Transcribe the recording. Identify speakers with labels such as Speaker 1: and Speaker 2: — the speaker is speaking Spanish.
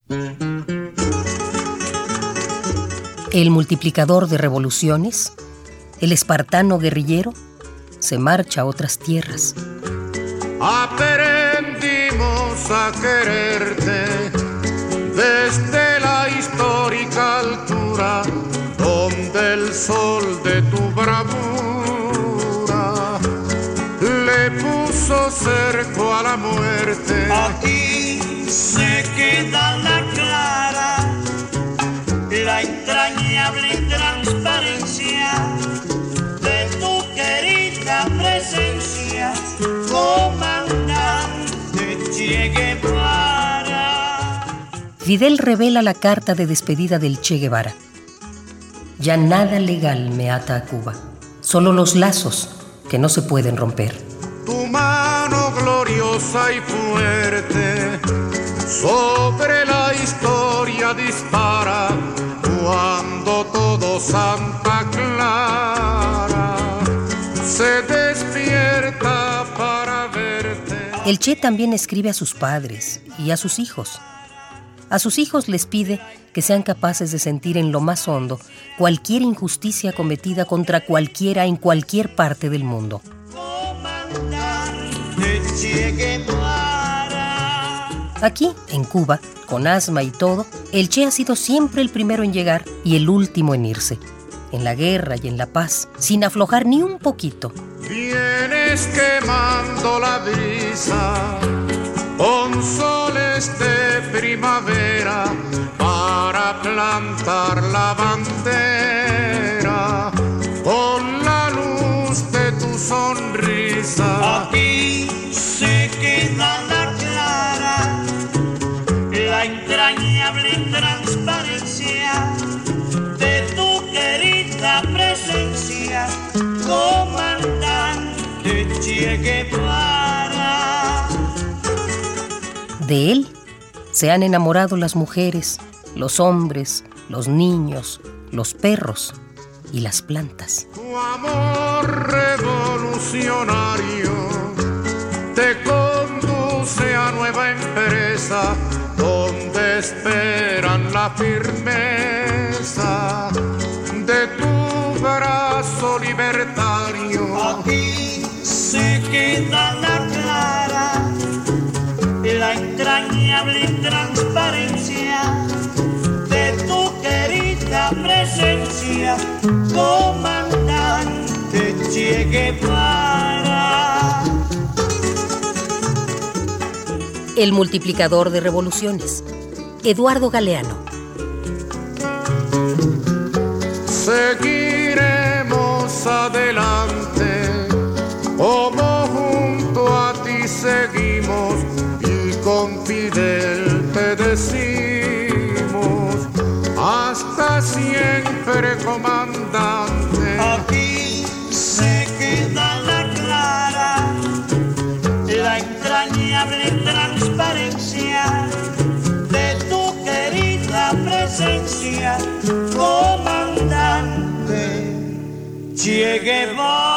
Speaker 1: El multiplicador de revoluciones, el espartano guerrillero, se marcha a otras tierras.
Speaker 2: Aprendimos a quererte desde la histórica altura, donde el sol de tu bravura le puso cerco a la muerte.
Speaker 3: Aquí se queda la clara, la entrañable transparencia de tu querida presencia, comandante Che Guevara.
Speaker 1: Fidel revela la carta de despedida del Che Guevara. Ya nada legal me ata a Cuba, solo los lazos que no se pueden romper.
Speaker 2: Tu mano gloriosa y fuerte sobre la historia dispara, cuando todo Santa Clara se despierta para verte.
Speaker 1: El Che también escribe a sus padres y a sus hijos. A sus hijos les pide que sean capaces de sentir en lo más hondo cualquier injusticia cometida contra cualquiera en cualquier parte del mundo. Aquí, en Cuba, con asma y todo, el Che ha sido siempre el primero en llegar y el último en irse. En la guerra y en la paz, sin aflojar ni un poquito.
Speaker 2: Vienes quemando la brisa con soles de primavera para plantar la bandera con la luz de tu sonrisa.
Speaker 3: Aquí se queda la clara, la entrañable transparencia de tu querida presencia, comandante Che Guevara.
Speaker 1: De él se han enamorado las mujeres, los hombres, los niños, los perros y las plantas.
Speaker 2: Tu amor revolucionario te conduce a nueva empresa, donde esperan la firmeza de tu brazo libertario.
Speaker 3: Aquí se queda la clara, la entrañable transparencia de tu querida presencia, comandante Che Guevara.
Speaker 1: El multiplicador de revoluciones, Eduardo Galeano.
Speaker 2: Seguiremos adelante, como junto a ti seguimos, y con Fidel te decimos, hasta siempre, comandante.
Speaker 3: Aquí se queda la clara, la entrañable transparencia de tu querida presencia, comandante Che Guevara.